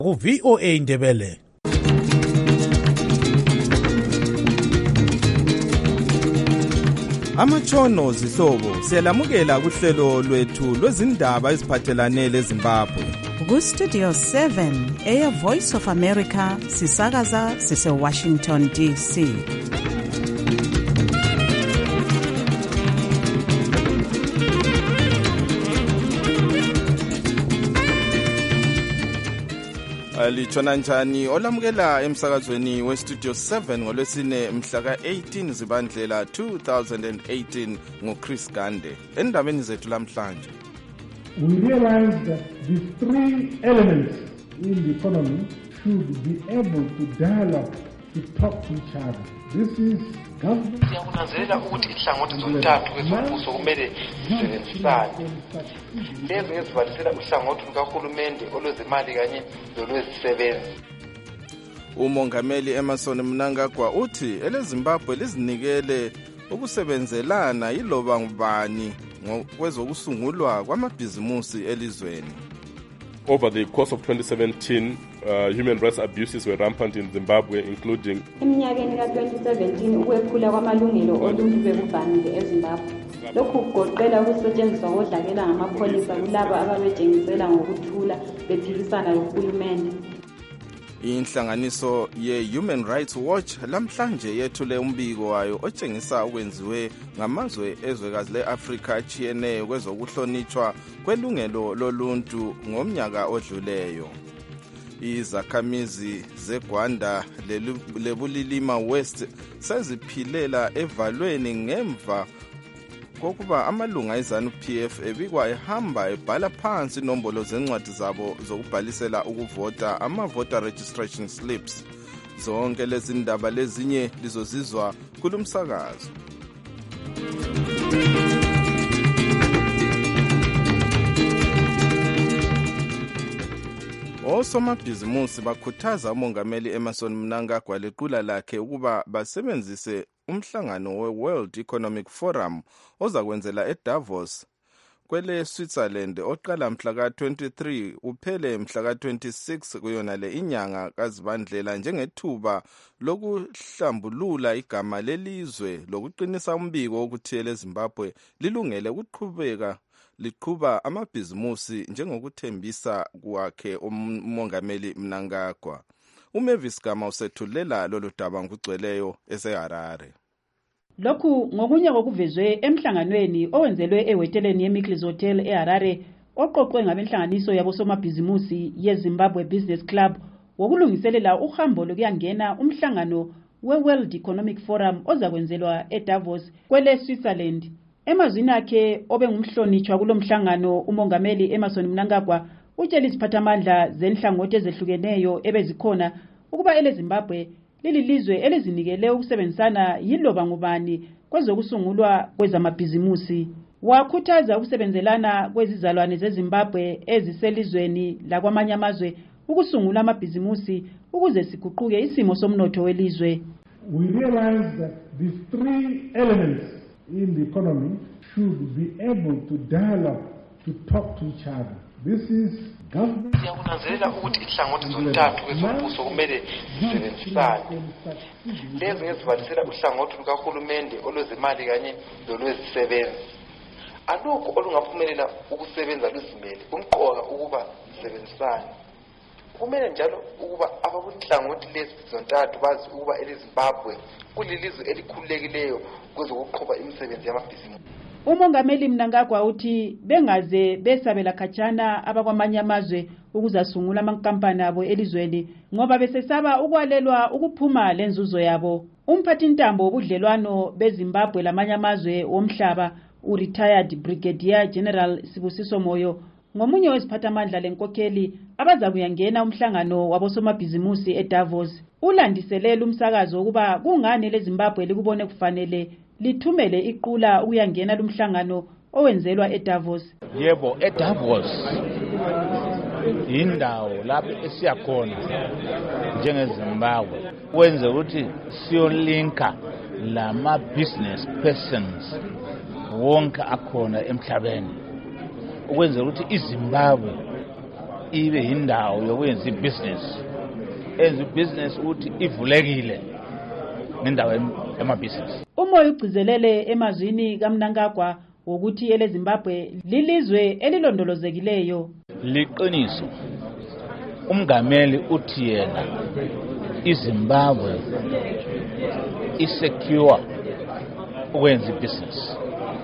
ku VOA Indebele. Amatshono zihlobo siyalamukela kuhlelo lwethu lwezindaba eziphathelane leZimbabwe. Ku Studio 7 Air Voice of America sisakaza sise Washington DC. Litshona njani olamukela emsakazweni we Studio 7 ngolwesine mhla ka-18 Zibandlela 2018 ngoChris Gande. Endabeni zethu lamhlanje, we realize that the three elements in the economy should be able to dialogue, to talk to each other. This is government. Siyakunanzelela ukuthi inhlangothi zontathu kwezombuso kumele zisebenzisane. Lezo ezivalisela uhlangothi lukahulumende olwezimali kanye nolwezisebenzi. Umongameli Emmerson Mnangagwa uthi eleZimbabwe lizinikele ukusebenzelana yiloba ngubani kwezokusungulwa kwamabhizimusi elizweni. Over the course of 2017, human rights abuses were rampant in Zimbabwe, including eminyakeni ka-2017 ukwephula kwamalungelo oluntu bekuvamile eZimbabwe. Lokhu kugoqela ukusetshenziswa kodlakela ngamapholisa kulabo ababejengisela ngokuthula bephikisana nohulumende. Inhlanganiso ye-Human Rights Watch lamhlanje yethule umbiko wayo otshengisa ukwenziwe ngamazwe ezwekazi le-Afrika achiyeneyo kwezokuhlonitshwa kwelungelo loluntu ngomnyaka odluleyo. Izakhamizi zeGwanda leBulilima West seziphilela evalweni ngemva kokuba amalunga eZANU-PF ebikwa ehamba ebhala phansi inombolo zencwadi zabo zokubhalisela ukuvota, ama-voter registration slips. Zonke lezi ndaba lezinye lizozizwa kulumsakazo. Osomabhizimusi bakhuthaza umongameli Emmerson Mnangagwa lequla lakhe ukuba basebenzise umhlangano we-World Economic Forum ozakwenzela eDavos kwele Switzerland oqala mhla ka-23 uphele mhla ka-26 kuyona le inyanga kaZibandlela njengethuba lokuhlambulula igama lelizwe lokuqinisa umbiko wokuthi eleZimbabwe lilungele ukuqhubeka liqhuba amabhizimusi njengokuthembisa kwakhe umongameli Mnangagwa. uMavis Gama usethulela lolu daba ngokugcweleyo eseHarare. Lokhu ngokunye kokuvezwe emhlanganweni owenzelwe eweteleni yeMickles Hotel eHarare oqoqwe ngabenhlanganiso yabosomabhizimusi yeZimbabwe Business Club wokulungiselela uhambo lokuyangena umhlangano we-World Economic Forum ozakwenzelwa eDavos kwele Switzerland. Emazwini akhe obengumhlonitshwa kulomhlangano umongameli Emmerson Mnangagwa utshela iziphathamandla zenhlangothi ezehlukeneyo ebezikhona ukuba eleZimbabwe lililizwe elizinikele ukusebenzisana yiloba ngubani kwezokusungulwa kwezamabhizimusi. Wakhuthaza ukusebenzelana kwezizalwane zeZimbabwe eziselizweni lakwamanye amazwe ukusungula amabhizimusi ukuze siguquke isimo somnotho welizwe. We realize that these three elements in the economy should be able to dialogue, to talk to each other. This is government. Siyakunanzelela ukuthi inhlangothi zontathu kwezombuso kumele zisebenzisane. Lezo ezivalisela uhlangothi lukahulumende olwezimali kanye nolwezisebenzi. Alokho olungaphumelela ukusebenza luzimele kumqoka ukuba zisebenzisane. Kumele njalo ukuba abakunhlangothi lezi zontathu bazi ukuba eleZimbabwe kulilizwe elikhululekileyo kwezokuqhuba imisebenzi yamabhizimusi. Umongameli Mnangagwa uthi bengaze besabela khatshana abakwamanye amazwe ukuzasungula amankampani abo elizweni ngoba besesaba ukwalelwa ukuphuma lenzuzo yabo. Umphathi ntambo wobudlelwano beZimbabwe lamanye amazwe womhlaba u-retired Brigadier General Sibusiso Moyo ngomunye weziphathamandla lenkokheli abazakuyangena umhlangano wabosomabhizimusi eDavos. Ulandiselela umsakazo ukuba kungani leZimbabwe likubone kufanele lithumele iqula ukuyangena lumhlangano owenzelwa eDavos. Yebo, eDavos indawo lapho esiyakhona njengeZimbabwe wenze ukuthi siyolinka lama business persons wonke akhona emhlabeni ukwenza ukuthi iZimbabwe ibe yindawo yokwenza ibusiness, enza ibusiness ukuthi ivulekile ngendawo yamabhizinisi. Umoya ugcizelele emazwini kaMnangagwa wokuthi eleZimbabwe lilizwe elilondolozekileyo. Liqiniso umngameli uthi yena iZimbabwe isecure ukwenza ibusiness.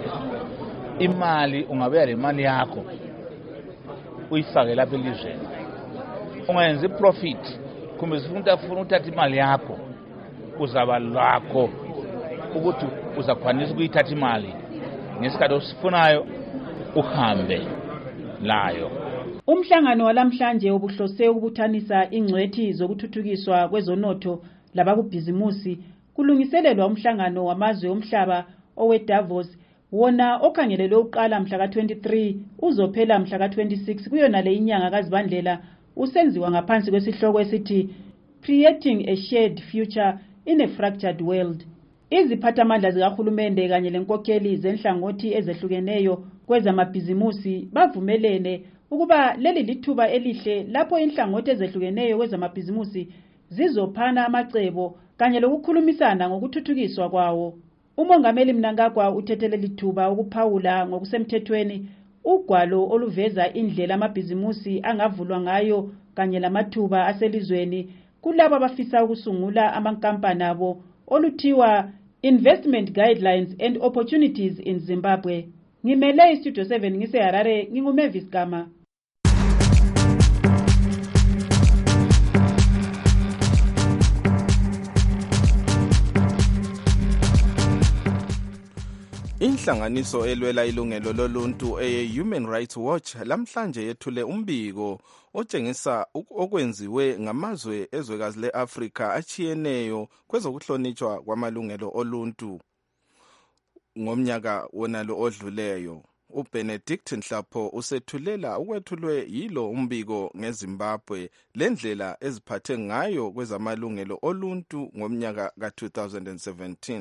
Imali ungabeya le mali yakho uyifake lapha elizweni, ungenza iprofit kumbe ufuna uthatha imali yakho kuzaba lakho ukuthi uzakwanisa ukuyithatha imali ngesikhathi osifunayo uhambe layo. Umhlangano walamhlanje ubuhlose ukubuthanisa ingcwethi zokuthuthukiswa kwezonotho labakubhizimusi kulungiselelwa umhlangano wamazwe omhlaba oweDavos wona okhangelelwe uqala mhla ka-23 uzophela mhla ka-26 kuyona le inyanga kaZibandlela usenziwa ngaphansi kwesihloko esithi Creating a Shared Future in a Fractured World. Iziphathamandla zikahulumende kanye lenkokheli zenhlangothi ezehlukeneyo kwezamabhizimusi bavumelene ukuba leli lithuba elihle lapho inhlangothi ezehlukeneyo kwezamabhizimusi zizophana amacebo kanye lokukhulumisana ngokuthuthukiswa kwawo. Umongameli Mnangagwa uthethele lithuba ukuphawula ngokusemthethweni ugwalo oluveza indlela amabhizimusi angavulwa ngayo kanye lamathuba aselizweni kulabo abafisa ukusungula amankampani abo oluthiwa Investment Guidelines and Opportunities in Zimbabwe. Ngimele iStudio 7 ngiseHarare, nginguMavis Gama. Inhlanganiso elwela ilungelo loluntu eye-Human Rights Watch lamhlanje yethule umbiko otshengisa okwenziwe ngamazwe ezwekazi le-Afrika achiyeneyo kwezokuhlonitshwa kwamalungelo oluntu ngomnyaka wonalo odluleyo. uBenedict Nhlapho usethulela ukwethulwe yilo umbiko ngeZimbabwe lendlela eziphathe ngayo kwezamalungelo oluntu ngomnyaka ka-2017.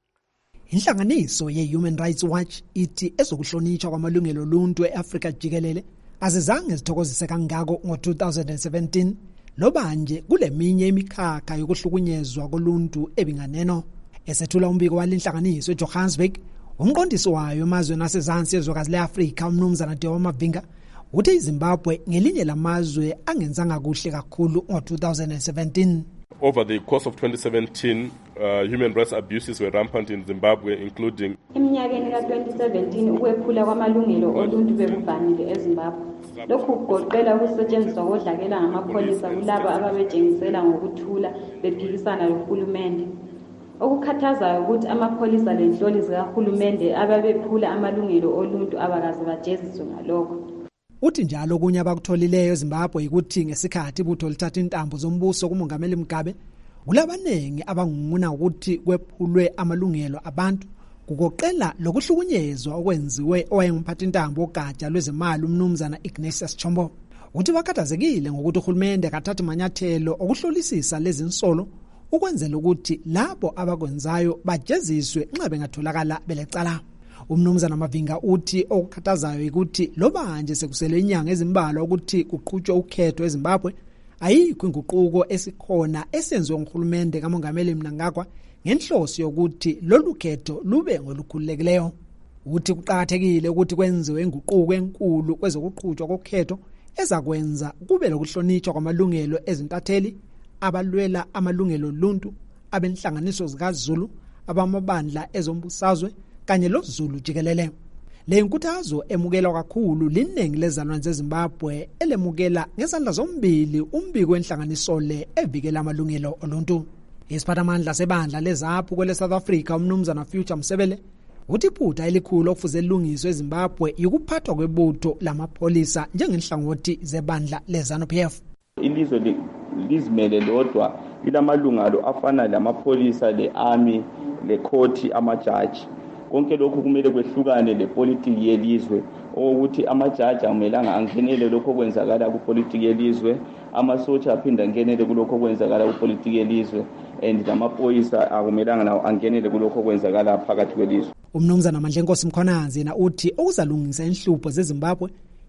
Inhlanganiso ye-Human Rights Watch ithi ezokuhlonitshwa kwamalungelo oluntu e-Afrika jikelele azizange zithokozise kangako ngo-2017 loba nje kuleminye imikhakha yokuhlukunyezwa koluntu ebinganeno. Esethula umbiko walenhlanganiso eJohannesburg, umqondisi wayo emazweni asezansi ezwekazi le-Afrika uMnumzana Dewa Mavinga uthi iZimbabwe ngelinye lamazwe angenzanga kuhle kakhulu ngo-2017. Over the course of 2017, human rights abuses were rampant in Zimbabwe, including Eminyakeni ka-2017 ukwephula kwamalungelo oluntu bekuvamile eZimbabwe. Lokhu kugoqela ukusetshenziswa kodlakela ngamapholisa kulabo ababetshengisela ngokuthula bephikisana lohulumende. Okukhathazayo ukuthi amapholisa lenhloli zikahulumende ababephula amalungelo oluntu abakaze bajeziswe ngalokho. Uthi njalo kunye abakutholileyo eZimbabwe ukuthi ngesikhathi ibutho lithatha intambo zombuso kumongameli Mugabe kulabanengi abangunguna ukuthi kwephulwe amalungelo abantu kugoqela lokuhlukunyezwa okwenziwe owayengumphathi intambo ogatsha lwezemali uMnumzana Ignatius Chombo. Uthi wakhathazekile ngokuthi uhulumende akathatha amanyathelo okuhlolisisa lezi nsolo ukwenzela ukuthi labo abakwenzayo bajeziswe nxa bengatholakala belecala. Umnumzana Mavinga uthi okukhathazayo ukuthi loba nje sekusele inyanga ezimbalwa ukuthi kuqhutshwe ukhetho eZimbabwe ayikho inguquko esikhona esenziwe nguhulumende kamongameli Mnangagwa ngenhloso yokuthi lolu khetho lube ngolukhululekileyo. Uthi kuqhakathekile ukuthi kwenziwe inguquko enkulu kwezokuqhutshwa kokhetho ezakwenza kube lokuhlonitshwa kwamalungelo ezintatheli abalwela amalungelo oluntu abenhlanganiso zikaZulu abamabandla ezombusazwe kanye loZulu jikelele. Le nkuthazo emukelwa kakhulu liningi lezalwane zeZimbabwe elemukela ngesandla zombili umbiko wenhlanganiso le evikela amalungelo oluntu. Isiphathamandla sebandla lezaphu kwele South Africa uMnumzana Future Msebele uthi iphutha elikhulu okufuze lilungiswe eZimbabwe yikuphathwa kwebutho lamapholisa njengenhlangothi zebandla leZANU-PF. Ilizwe lizimele lodwa lilamalungalo afana lamapholisa, le-army, le-court, amajaji. Konke lokhu kumele kwehlukane lepolitiki yelizwe ukuthi amajaji amelanga angenele lokho kwenzakala kupolitiki yelizwe, amasotsha aphinda angenele kulokho kwenzakala kupolitiki yelizwe, and lamaphoyisa akumelanga nawo angenele kulokho kwenzakala phakathi kwelizwe. Umnumzana Mandlenkosi Mkhonanzi yena uthi ukuzalungisa inhlupho zeZimbabwe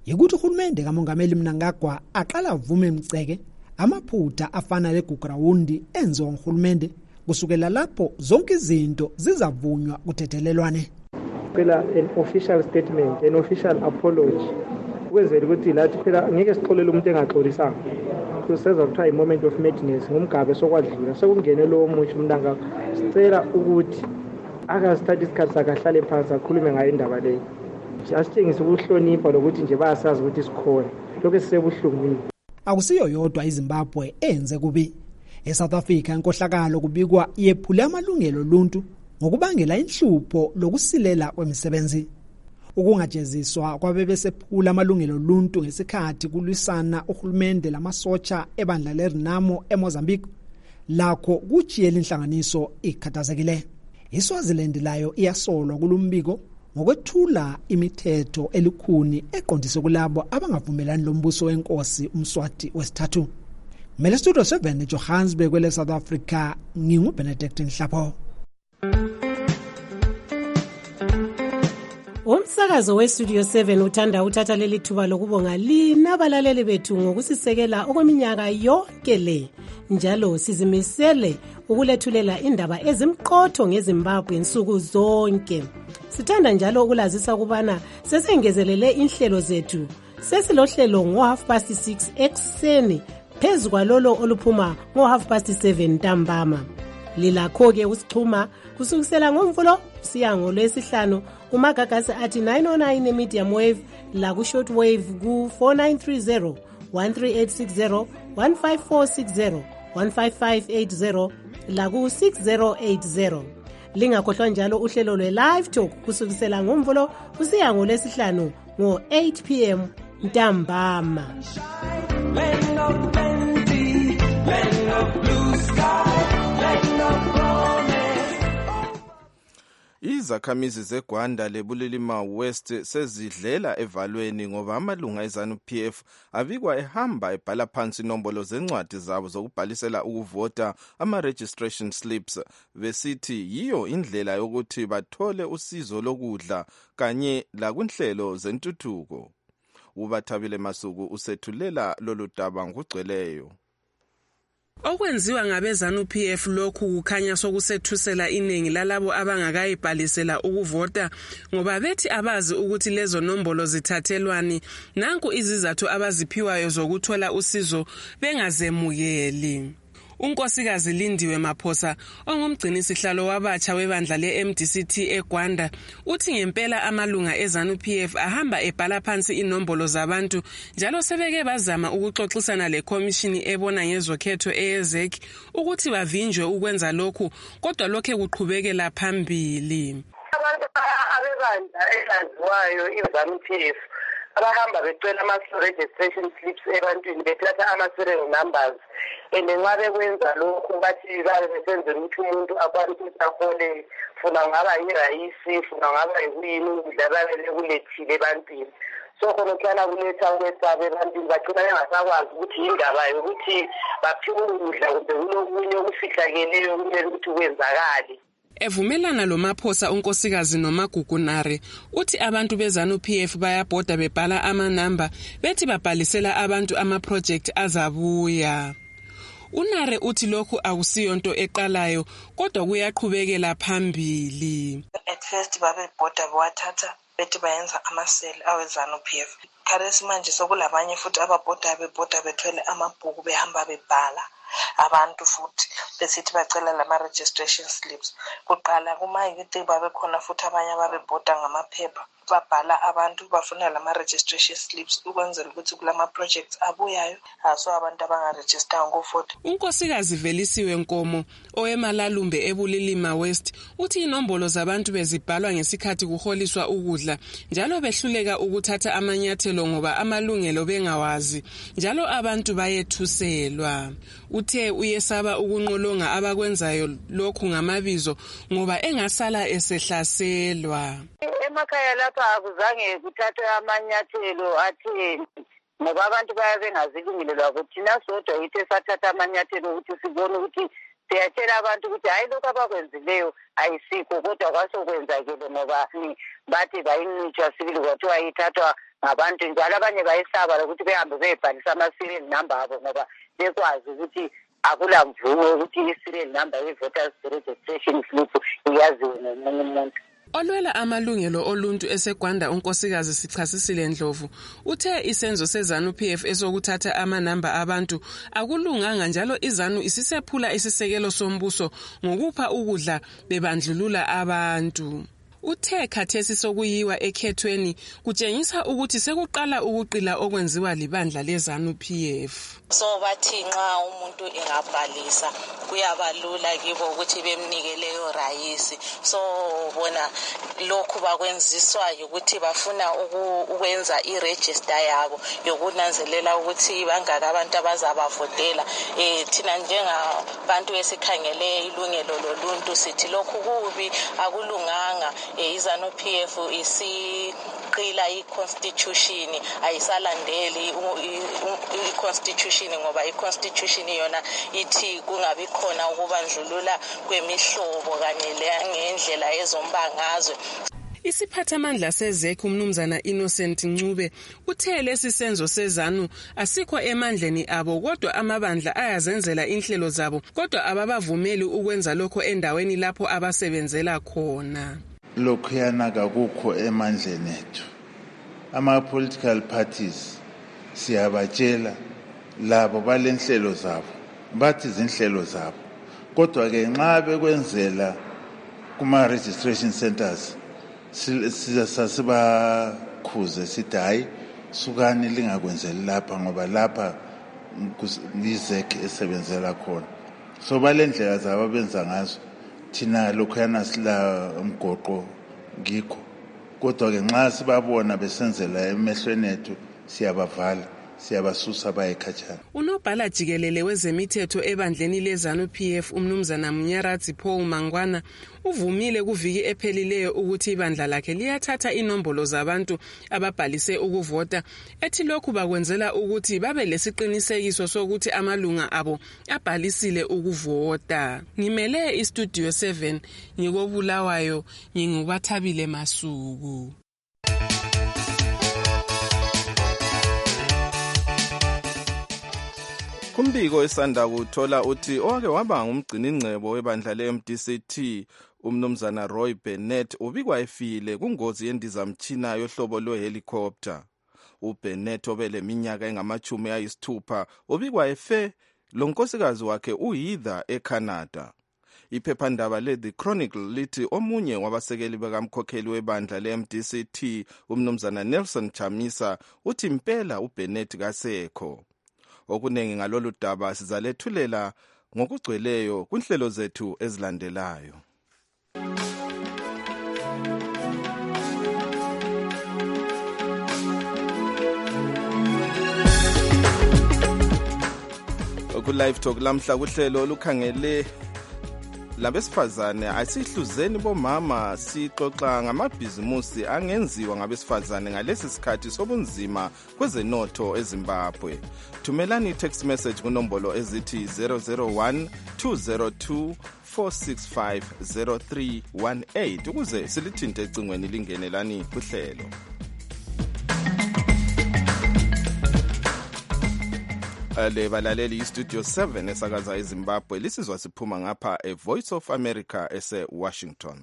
yikuthi uhulumende kamongameli Mnangagwa aqala avume imceke amaphutha afana legugrawundi enziwa nguhulumende kusukela lapho zonke izinto zizavunywa kuthethelelwane. Phela an official statement, an official apology ukwenzela ukuthi lathi phela ngeke sixolele umuntu engaxolisanga. Kuseza kuthiwa i-moment of madness ngomgabe sokwadlula sekungene lowo musho Mnangagwa sicela ukuthi akasithathe isikhathi sakahlale phansi akhulume ngayo indaba leyo. Asitshengise ukuhlonipha lokuthi nje bayasazi ukuthi sikhona lokho sisebuhlungwini. Akusiyo yodwa iZimbabwe enze kubi. eSouth Africa inkohlakalo kubikwa yephule amalungelo oluntu ngokubangela inhlupho lokusilela kwemisebenzi. Ukungajeziswa kwabebesephula amalungelo oluntu ngesikhathi kulwisana uhulumende lamasotsha ebandla leRenamo eMozambique lakho kujiyela inhlanganiso ikhathazekile. iSwaziland layo iyasolwa kulumbiko ngokwethula imithetho elikhuni eqondise kulabo abangavumelani lombuso wenkosi uMswati wesithathu. Mele Studio 7 eJohannesburg kwele South Africa nginguBenedict Nhlapho. Umsakazo weStudio 7 uthanda uthatha leli thuba lokubonga lina balaleli bethu ngokusisekela okweminyaka yonke le. Njalo sizimisele ukulethulela indaba ezimqotho ngeZimbabwe insuku zonke. Sithanda njalo ukulazisa kubana sesengezelele inhlelo zethu. Sesilohlelo ngo6:30 ekseni phezu kwalolo oluphuma ngo7:30 ntambama. Lilakho ke usixhuma kusukisela ngomvulo siya ngolwesihlanu umagagasi athi 909 medium wave la ku short wave ku 4930 13860 15460 15580 la ku 6080. Lingakhohlwa njalo uhlelo lwe live talk kusukisela ngomvulo kusiya ngolwesihlanu ngo8 p.m. ntambama. Land of plenty, land of blue sky, land of promise. Izakhamizi zeGwanda leBulilima West sezidlela evalweni ngoba amalunga eZANU-PF abikwa ehamba ebhala phansi inombolo zencwadi zabo zokubhalisela ukuvota ama-registration slips besithi yiyo indlela yokuthi bathole usizo lokudla kanye lakwinhlelo zentuthuko. Ubathabile Masuku usethulela lolu daba ngokugcweleyo. Okwenziwa ngabeZANU-PF lokhu kukhanya sokusethusela iningi lalabo abangakayibhalisela ukuvota ngoba bethi abazi ukuthi lezo nombolo zithathelwani. Nanku izizathu abaziphiwayo zokuthola usizo bengazemukeli. Unkosikazi Lindiwe Maphosa ongumgcinisihlalo wabatsha webandla leMDCT eGwanda uthi ngempela amalunga eZANU-PF ahamba ebhala phansi inombolo zabantu njalo sebeke bazama ukuxoxisana lekomishini ebona ngezokhetho eYezek ukuthi bavinjwe ukwenza lokhu kodwa lokho kuqhubekela phambili. Abantu abebandla elaziwayo iZANU-PF abahamba becela ama-registration slips ebantwini bethatha ama-serial numbers nxa bekwenza lokhu bathi babe besenzela ukuthi umuntu akwazi ukuthi ahole funa ngaba yirayisi funa ngaba yikuyini ukudla babe bekulethile ebantwini. So khonohlala kuletha ukwesaba ebantwini bagcina bengasakwazi ukuthi yindaba yokuthi baphiwe ukudla kumbe kulokunye okufihlakeleyo kumele ukuthi kwenzakale. Evumelana lo Maphosa unkosikazi noMagugunare uthi abantu beZANU-PF bayabhoda bebhala amanamba bethi babhalisela abantu ama-project azabuya. Unare uthi lokhu akusiyonto eqalayo kodwa kuyaqhubekela phambili. At first babebhoda bawathatha bethi bayenza amaseli aweZANU-PF. Khathesi manje sokulabanye futhi ababhoda bebhoda bethwele amabhuku behamba bebhala abantu futhi besithi bacela lama-registration slips. Kuqala kumayikiti babekhona futhi abanye ababebhoda ngamaphepha babhala abantu bafuna lama-registration slips ukwenzela ukuthi kulama-projects abuyayo aso abantu abangarejistanga ngofota. Unkosikazi Velisiwe Nkomo owemalalumbe eBulilima West uthi inombolo zabantu bezibhalwa ngesikhathi kuholiswa ukudla njalo behluleka ukuthatha amanyathelo ngoba amalungelo bengawazi njalo abantu bayethuselwa. Uthe uyesaba ukunqolonga abakwenzayo lokhu ngamabizo ngoba engasala esehlaselwa. Emakhaya lapha akuzange kuthathwe amanyathelo atheni ngoba abantu bayabengazi ilungelo lwabo thina sodwa yithe sathatha amanyathelo ukuthi sibone ukuthi siyatshela abantu ukuthi hayi lokho abakwenzileyo ayisikho kodwa kwasokwenzakele ngoba bathi bayincitshwa sibili kwathiwa ithathwa ngabantu njalo abanye bayesaba ukuthi behambe beyibhalisa ama-serial number abo ngoba bekwazi ukuthi akula mvumo ukuthi i-serial number ye-voters registration slip iyaziwe ngomunye umuntu. Olwela amalungelo oluntu eseGwanda unkosikazi Sichasisile Ndlovu uthe isenzo seZANU-PF esokuthatha amanamba abantu akulunganga njalo iZANU isisephula isisekelo sombuso ngokupha ukudla bebandlulula abantu. Uthe khathesi sokuyiwa ekhethweni kutshengisa ukuthi sekuqala ukuqila okwenziwa libandla leZANU-PF. So bathi nxa umuntu engabhalisa kuyabalula kibo ukuthi bemnike leyo rayisi. So bona lokhu bakwenziswayo ukuthi bafuna ukwenza iregister yabo yokunanzelela ukuthi bangaka abantu abazabavotela. Thina njengabantu esikhangele ilungelo loluntu sithi lokhu kubi akulunganga. iZANU-PF isiqila i-constitution ayisalandeli i-constitution ngoba i-constitution yona ithi kungabi khona ukubandlulula kwemihlobo kanye ngendlela ezombangazwe. Isiphathamandla seZEC umnumzana Innocent Ncube uthe lesi senzo seZANU asikho emandleni abo kodwa amabandla ayazenzela inhlelo zabo kodwa ababavumeli ukwenza lokho endaweni lapho abasebenzela khona. Lokhu yanaka kukho emandleni ethu. Ama-political parties siyabatshela labo balenhlelo zabo bathi izinhlelo zabo kodwa ke nxa bekwenzela kuma-registration centers sasibakhuze sithi hayi sukani lingakwenzeli lapha ngoba lapha iZEC esebenzela khona. So balendlela zabo abenza ngazo thina lokhuyana sila umgoqo ngikho kodwa ke nxa sibabona besenzela emehlweni ethu siyabavala siyabasusa bayekhatshana. Unobhala jikelele wezemithetho ebandleni leZANU-PF umnumzana Munyaradzi Paul Mangwana uvumile kuviki ephelileyo ukuthi ibandla lakhe liyathatha inombolo zabantu ababhalise ukuvota ethi lokhu bakwenzela ukuthi babe lesiqinisekiso sokuthi amalunga abo abhalisile ukuvota. Ngimele iStudio 7 ngikobulawayo ngingubathabile Masuku. Kumbiko esanda kuthola uthi owake waba ngumgciningcebo webandla le-MDCT umnumzana Roy Bennett ubikwa efile kungozi yendizamtshina yohlobo lwehelicopter. uBennett obele minyaka engama-60 ubikwa efe lo nkosikazi wakhe uHeather eCanada. Iphephandaba le-The Chronicle lithi omunye wabasekeli bekamkhokheli webandla le-MDCT umnumzana Nelson Chamisa uthi impela uBennett kasekho. Okunengi ngalolu daba sizalethulela ngokugcweleyo kunhlelo zethu ezilandelayo. Ku-Live Talk lamhla kuhlelo olukhangele labesifazane asihluzeni bomama sixoxa ngamabhizimusi angenziwa ngabesifazane ngalesi sikhathi sobunzima kwezenotho eZimbabwe. Thumelani text message kunombolo ezithi 001 202 465 0318 ukuze silithinte ecingweni lingenelani kuhlelo. Le balaleli iStudio 7 esakaza eZimbabwe lisizwa siphuma ngapha eVoice of America ese-Washington.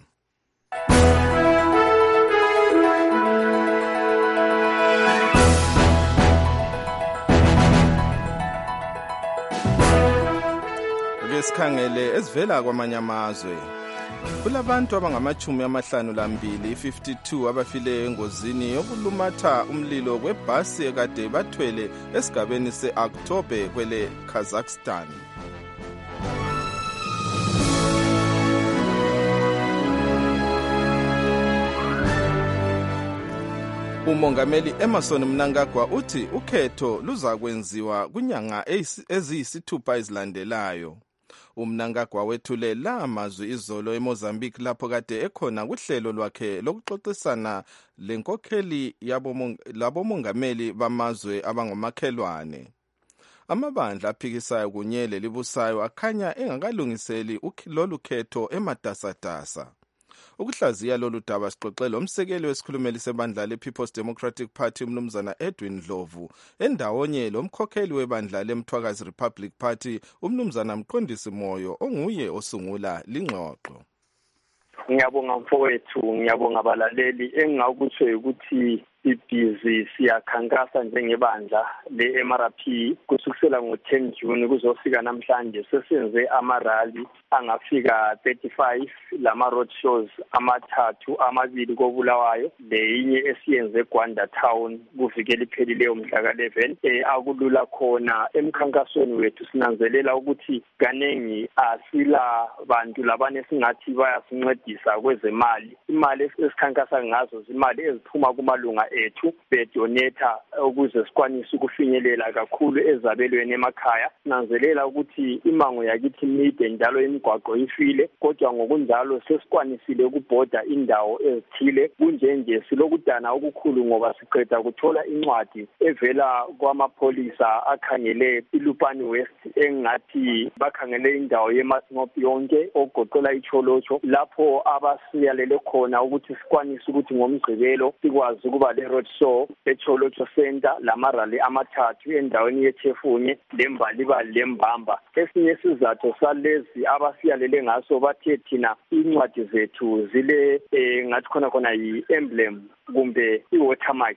Ngesikhangele esivela kwamanye amazwe. Kulabantu abangama-52 52 abafileyo engozini yokulumatha umlilo kwebhasi ekade bathwele esigabeni se-Oktober kwele Kazakhstan. Umongameli Emmerson Mnangagwa uthi ukhetho luzakwenziwa kunyanga eziyisithupha ezilandelayo. Umnangagwa wethule la mazwi izolo eMozambique lapho kade ekhona kuhlelo lwakhe lokuxoxisana lenkokheli labomongameli bamazwe abangomakhelwane. Amabandla aphikisayo kunye lelibusayo akhanya engakalungiseli lolu khetho ematasatasa. ukuhlaziya lolu daba sixoxele umsekeli wesikhulumeli sebandla le-People's Democratic Party umnumzana Edwin Ndlovu endawonye lomkhokheli webandla leMthwakazi Republic Party umnumzana Mqondisi Moyo onguye osungula lingxoxo. Ngiyabonga mfowethu, ngiyabonga abalaleli. Engingakutsho ukuthi ibhizi siyakhankasa njengebandla le-MRP kusukela ngo-10 June kuzofika namhlanje sesenze amarali angafika 35 lama road shows amathathu amabili koBulawayo leyinye esiyenze Gwanda Town kuvikela iphelileyo mhla ka-11 akulula khona emkhankasweni wethu sinanzelela ukuthi kanengi asila bantu labane singathi bayasincedisa kwezemali. Imali esikhankasa ngazo zimali eziphuma kumalunga ethu bedonata ukuze sikwanise ukufinyelela kakhulu ezabelweni emakhaya. Nanzelela ukuthi imango yakithi mide njalo imigwaqo ifile, kodwa ngokunjalo sesikwanisile ukubhoda indawo ezithile. Kunjenje silokudana okukhulu ngoba siqeda ukuthola incwadi evela kwamapholisa akhangele iLupane West engathi bakhangele indawo yeMasingophi yonke ogoqela iCholocho lapho abasiyalele khona ukuthi sikwanise ukuthi ngomgqibelo sikwazi ukuba road show eCholocho Center lamarali amathathu endaweni yeThefunye lembali lembamba. Esinye sizathu salezi abasiyalele ngaso bathe thina incwadi zethu zile ngathi khona yi-emblem kumbe i-watermark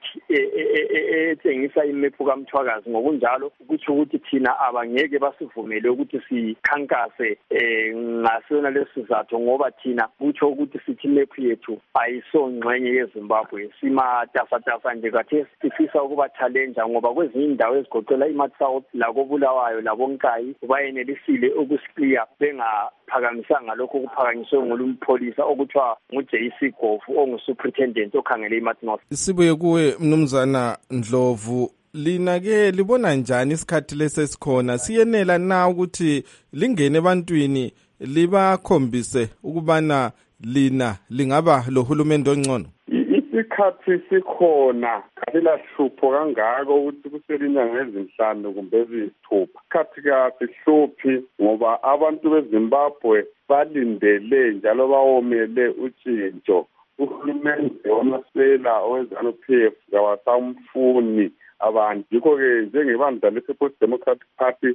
etshengisa imephu kaMthwakazi. Ngokunjalo kutsho ukuthi thina abangeke basivumele ukuthi sikhankase ngasona lesizathu ngoba thina kutsho ukuthi sithi imephu yethu ayisongxenye yeZimbabwe simatasa nje kathesi sifisa ukuba challenge ngoba kwezinye indawo ezigoqela iMatsouth lakoBulawayo labonkayi bayenelisile ukusiclear bengaphakamisanga lokho kuphakanyiswe ngolupholisa okuthiwa nguJC Gofu ongusuperintendent okhangele iMatsouth. Sibuye kuwe mnumzana Ndlovu, lina-ke libona njani isikhathi lesesikhona siyenela na ukuthi lingene ebantwini libakhombise ukubana lina lingaba lohulumende ongcono? Isikhathi sikhona asilahlupho kangako ukuthi kuselinyanga ezinhlanu kumbe eziyisithupha. Isikhathi kasihluphi ngoba abantu beZimbabwe balindele njalo bawomele utshintsho. Uhulumende wamasela oweZANU-PF kawasamfuni abantu. Yikho-ke njengebandla le-People's Democratic Party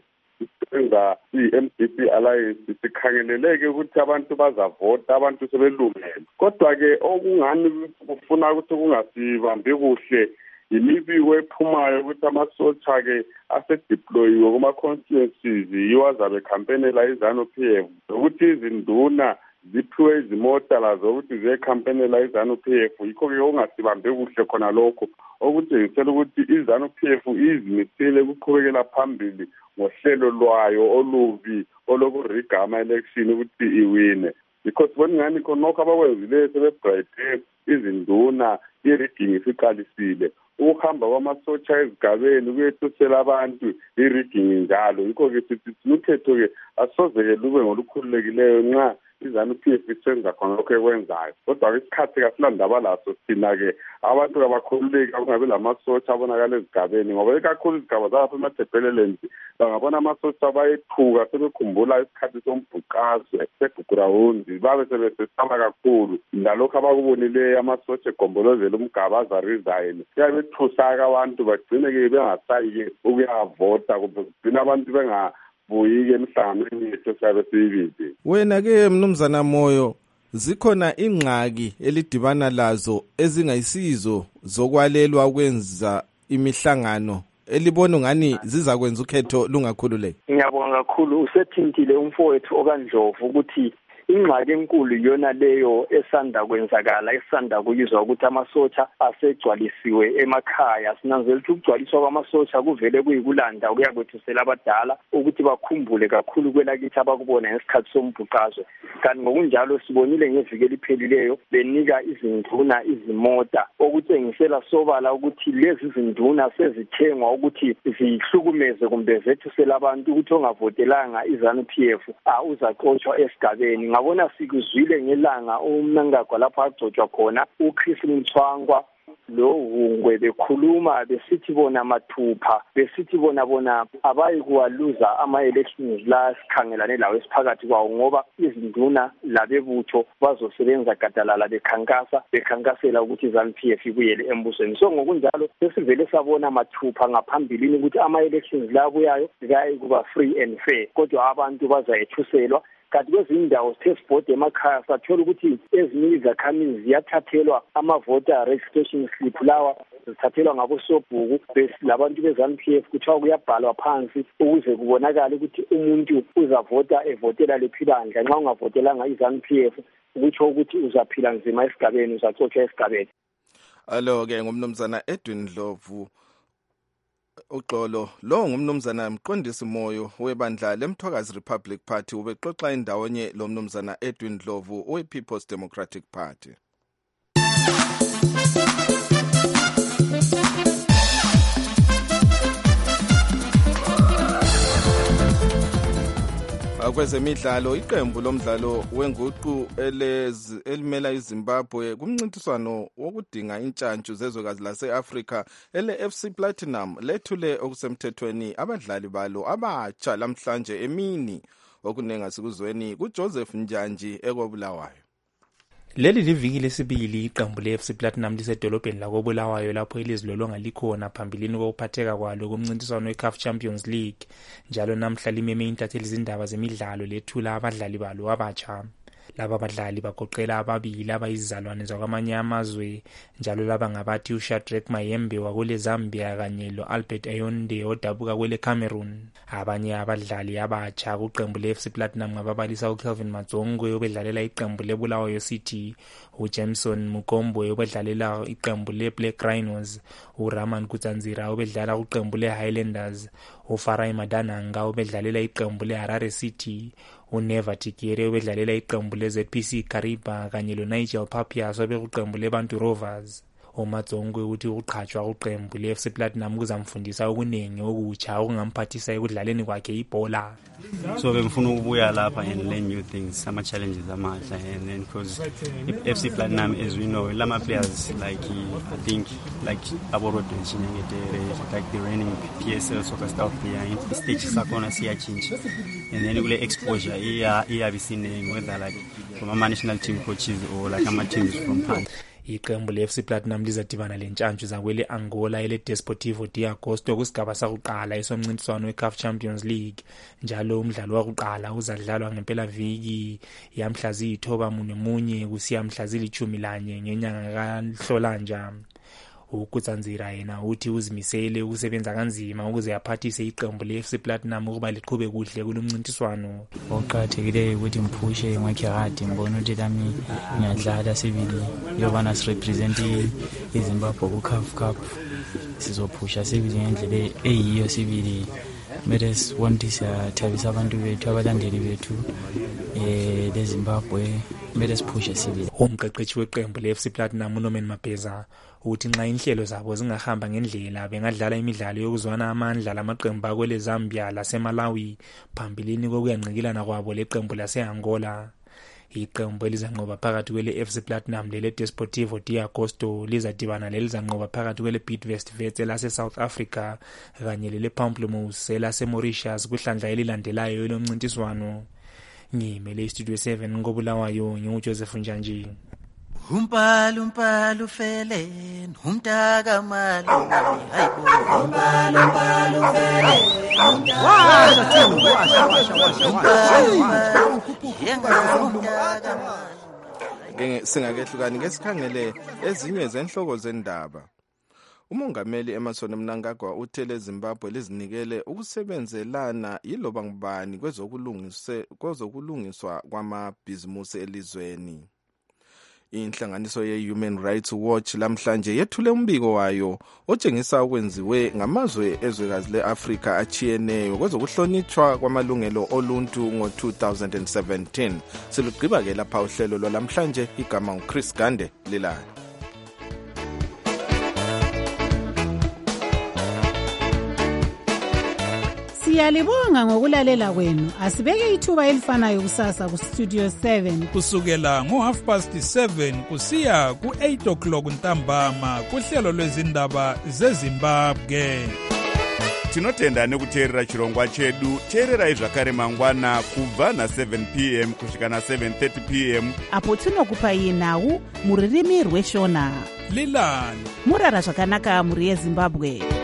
senza i-MDC Alliance sikhangeleleke ukuthi abantu bazavota, abantu sebelungele. Kodwa-ke okungani kufuna ukuthi kungasibambi kuhle imibiko ephumayo ukuthi amasotsha-ke asedeployiwe kuma-constituencies yiwo azabe khampenela iZANU-PF ukuthi izinduna ziphiwe izimota lazo ukuthi ziyekhampenela iZANU-PF. Yikho-ke okungasibambe kuhle khona lokho okutshengisela ukuthi iZANU-PF izimisele ukuqhubekela phambili ngohlelo lwayo olubi olokuriga ama-election ukuthi iwine. Because bona ngani khonokho abakwenzileyo sebebrayithe izinduna i-rigging isiqalisile. Ukuhamba kwamasotsha ezigabeni kuyethusela abantu i-rigging njalo. Yikho-ke sithi umthetho-ke asoze-ke lube ngolukhululekileyo nxa iZANU-PF isenza khona lokho ekwenzayo. Kodwa isikhathi kasilandaba laso thina-ke abantu kabakhululeki ukungabi lamasotsha abonakala ezigabeni ngoba ikakhulu izigaba zalapha emaDebeleland bangabona amasotsha bayethuka sebekhumbula isikhathi sombhuqazwe segugurawundi babe sebesesaba kakhulu nalokho abakubonileyo amasotsha egombolozela umgaba azaresign kuyabe bethusa-ke abantu bagcine-ke bengasayi-ke ukuyavota kumbe kugcina abantu buyike emhlanganweni yethu sabe siyibize. Wena-ke mnumzana Moyo, zikhona ingxaki elidibana lazo ezingayisizo zokwalelwa ukwenza imihlangano elibona ngani zizakwenza ukhetho lungakhululeki? Ngiyabonga kakhulu usethintile umfowethu okaNdlovu ukuthi ingxaki enkulu iyona leyo esanda kwenzakala esanda kuyizwa ukuthi amasotsha asegcwalisiwe emakhaya. Sinanzela ukuthi ukugcwaliswa kwamasotsha kuvele kuyikulanda kuyakwethusela abadala ukuthi bakhumbule kakhulu kwelakithi abakubona ngesikhathi sombhuqazwe. Kanti ngokunjalo sibonile ngeviki eliphelileyo benika izinduna izimota okutshengisela sobala ukuthi lezi zinduna sezithengwa ukuthi zihlukumeze kumbe zethusela abantu ukuthi ongavotelanga iZANU-PF uzaxotshwa esigabeni. Ngabona sikuzwile ngelanga uMnangagwa lapho agcotshwa khona uChris Mthwangwa lo hungwe bekhuluma besithi bona mathupha besithi bona abayi kuwaluza ama-elections la sikhangelane lawo esiphakathi kwawo ngoba izinduna labebutho bazosebenza gadalala bekhankasela ukuthi iZANU-PF ibuyele embusweni. So ngokunjalo sesivele sabona mathupha ngaphambilini ukuthi ama-elections la abuyayo kayi kuba free and fair, kodwa abantu bazayethuselwa. Kanti kwezinye indawo sithe sibhode emakhaya sathola ukuthi ezinye izakhamizi ziyathathelwa ama-voter registration slip lawa zithathelwa ngabosobhuku labantu beZANU-PF kuthiwa kuyabhalwa phansi ukuze kubonakale ukuthi umuntu uzavota evotela lephi bandla. Nxa ungavotelanga iZANU-PF kutsho ukuthi uzaphila nzima esigabeni, uzacotshwa esigabeni. Alo-ke ngumnumzana Edwin Ndlovu uxolo lo ngumnumzana mqondisi moyo webandla leMthwakazi Republic Party ubexoxa indawonye lo mnumzana Edwin Ndlovu we-People's Democratic Party. Kwezemidlalo iqembu lomdlalo wenguqu elimela iZimbabwe kumncintiswano wokudinga intshantshu zezwekazi lase-Afrika ele-FC Platinum lethule okusemthethweni abadlali balo abatsha lamhlanje emini okunenga sikuzweni kuJoseph Njanji ekobulawayo. Leli liviki lesibili iqembu le-FC Platinum lisedolobheni lakobulawayo lapho ilizilolonga likhona phambilini kokuphatheka kwalo kumncintiswano we-CAF Champions League. Njalo namhla limeme intatheli izindaba zemidlalo lethula abadlali balo abatsha. Laba badlali bagoqela ababili abayizizalwane zakwamanye amazwe, njalo laba ngabathi uShadrack Mayembe wakule Zambia kanye lo-Albert Ayonde odabuka kwele Cameroon. Abanye abadlali abatsha kuqembu le-FC Platinum ngababalisa uKelvin Madzongwe obedlalela iqembu leBulawayo City, uJameson Mukombwe obedlalela iqembu leBlack Rhinos, uRaman Kutsanzira obedlala kuqembu leHighlanders, uFarai Madananga obedlalela iqembu leHarare City, uNeva Tikere obedlalela iqembu leZPC Kariba kanye loNigel Papias obekuqembu leBantu Rovers. uMadzongwe uthi uqhatshwa kuqembu le-FC Platinum kuzamfundisa okuningi okutsha okungamphathisa ekudlaleni kwakhe ibhola. So bengifuna ukubuya lapha and learn new things, some challenges amasha, and then because FC Platinum, as we know, lama players like I think like Aborodo Chinyangete, like the reigning PSL soccer star player, stage sakona siya change, and then ule exposure iya bisine whether like from a national team coaches or like ama teams from past. Iqembu le-FC Platinum lizadibana lentshantshu zakwele Angola ele Desportivo de Agosto kusigaba sakuqala esomncintiswano we-CAF Champions League. Njalo umdlalo wakuqala uzadlalwa ngempela viki yamhla zi-9 kusiya mhla zili-11 ngenyanga kaNhlolanja. uKutsanzira yena uthi uzimisele ukusebenza kanzima ukuze aphathise iqembu le-FC Platinum ukuba liqhube kuhle kulomncintiswano. Oqhathekile ukuthi ngiphushe ngakhe hard ngibona ukuthi lami ngiyadlala sibili yobana sirepresent iZimbabwe ku-CAF Cup, sizophusha sibili ngendlela eyiyo sibili. Kumele sibone siyathabisa abantu bethu abalandeli bethu leZimbabwe, kumele siphushe sibili. Umqeqeshi weqembu le-FC Platinum uNorman Mabheza uthi nxa inhlelo zabo zingahamba ngendlela bengadlala imidlalo yokuzwana amandla lamaqembu akwele Zambia laseMalawi phambilini kokuyancikilana kwabo leqembu lase-Angola. Iqembu elizanqoba phakathi kwele FC Platinum lele Desportivo de Agosto lizadibana lelizanqoba phakathi kwele Bidvest Wits elase South Africa kanye lele Pamplemousse elase Mauritius kuhlandla elilandelayo elomncintiswano. Ngimele iStudio 7 ngobulawayo ngiuJoseph Njanji. Umpalu fele umtaka malo hayibo umpalu fele singakehlukani ngesikhangele ezinye zenhloko zendaba. Umongameli Emmerson Mnangagwa uthele Zimbabwe lizinikele ukusebenzelana yiloba ngubani kwezokulungiswa kwamabhizimusi elizweni. Inhlanganiso ye-Human Rights Watch lamhlanje yethule umbiko wayo otshengisa okwenziwe ngamazwe ezwekazi le-Afrika achiyeneyo kwezokuhlonitshwa kwamalungelo oluntu ngo-2017. Silugqiba-ke lapha uhlelo lwalamhlanje, igama nguChris Gande Lilani. Siyalibonga ngokulalela kwenu. Asibeke ithuba elifanayo kusasa ku Studio 7 kusukela ngo7:30 kusiya ku8 ntambama kuhlelo lwezindaba zeZimbabwe. Tinotenda nekuteerera chirongwa chedu. Teererai zvakare mangwana kubva na7 p.m. kusvika na7:30 p.m. apo tinokupai nhau muririmi rweshona. Lilani murara zvakanaka muri yeZimbabwe.